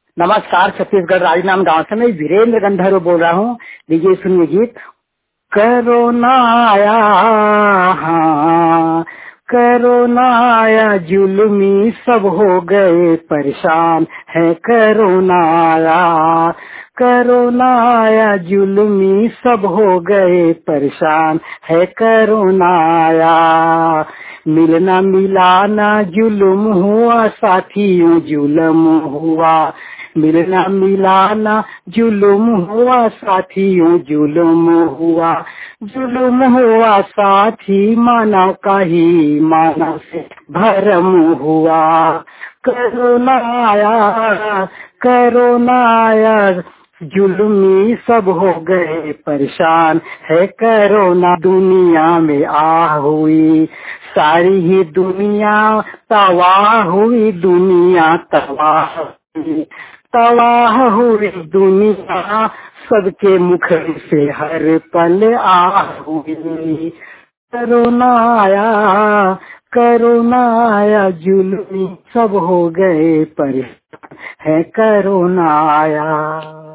नमस्कार, छत्तीसगढ़ राजनांद गांव से मैं वीरेंद्र गंधर्व बोल रहा हूँ। लीजिए सुनिए गीत। कोरोना आया, हाँ कोरोना आया, जुल्मी सब हो गए परेशान है। कोरोना आया, कोरोना आया, जुल्मी सब हो गए परेशान है। कोरोना आया, मिलना मिलाना जुल्म हुआ, साथियों जुल्म हुआ। मिलना मिलाना जुल्म हुआ, साथियों जुल्म हुआ। जुल्म हुआ साथी, मानव का ही मानव से भरम हुआ। कोरोना आया, कोरोना आया, जुल्मी सब हो गए परेशान है। कोरोना दुनिया में आ हुई, सारी ही दुनिया तबाह हुई, दुनिया तबाह हुई, तबाह हुई दुनिया। सबके मुख से हर पल आ हुई। कोरोना आया, कोरोना आया, जुल्मी सब हो गए परेशान है। कोरोना आया।